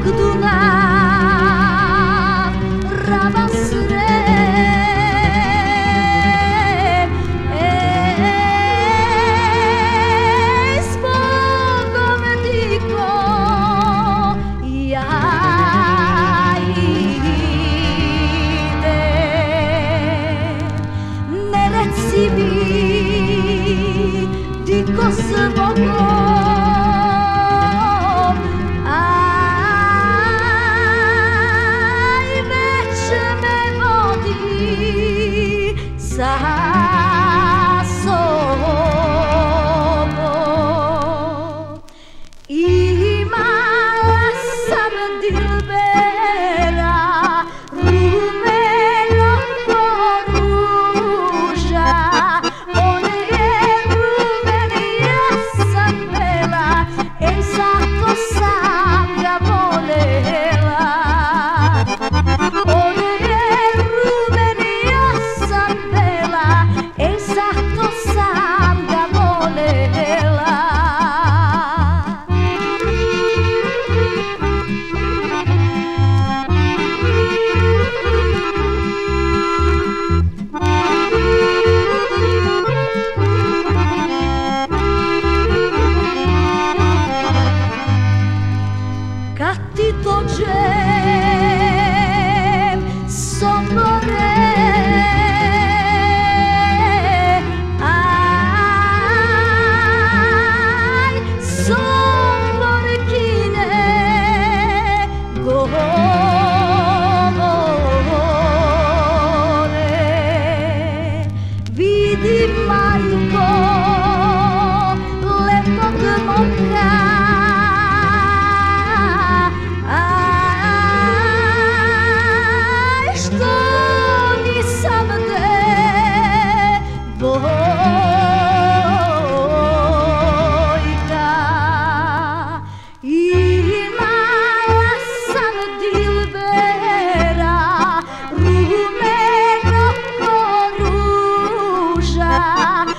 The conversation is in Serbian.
Dunav, Ravan Srem, s Bogom diko, ja idem. Ne reci mi, diko s Bogom, aj već me vodi sa sobom. Imala sam dilbera, rumeno ko ruža, on je rumen, ja sam bela, zato sam ga volela. On je rumen, ja sam bela, zato sam ga volela. Kad ti dođem Sombore, aj Somborkine govore, vidi majko lepog momka, što nisam devojka. Imala sam dilbera, rumeno ko ruža,